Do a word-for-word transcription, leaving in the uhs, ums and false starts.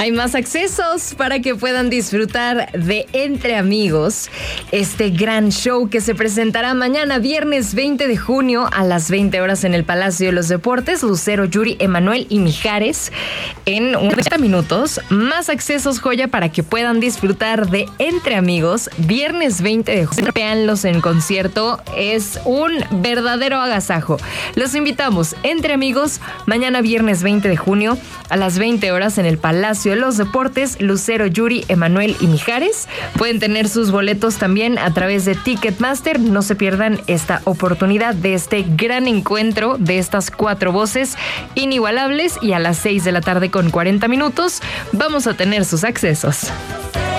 Hay más accesos para que puedan disfrutar de Entre Amigos, este gran show que se presentará mañana, viernes veinte de junio a las veinte horas en el Palacio de los Deportes. Lucero, Yuri, Emanuel y Mijares en unos treinta minutos. Más accesos, joya, para que puedan disfrutar de Entre Amigos, viernes veinte de junio. Véanlos en concierto, es un verdadero agasajo. Los invitamos, Entre Amigos, mañana viernes veinte de junio a las veinte horas en el Palacio de los Deportes. Lucero, Yuri, Emanuel y Mijares. Pueden tener sus boletos también a través de Ticketmaster. No se pierdan esta oportunidad de este gran encuentro de estas cuatro voces inigualables, y a las seis de la tarde con cuarenta minutos vamos a tener sus accesos.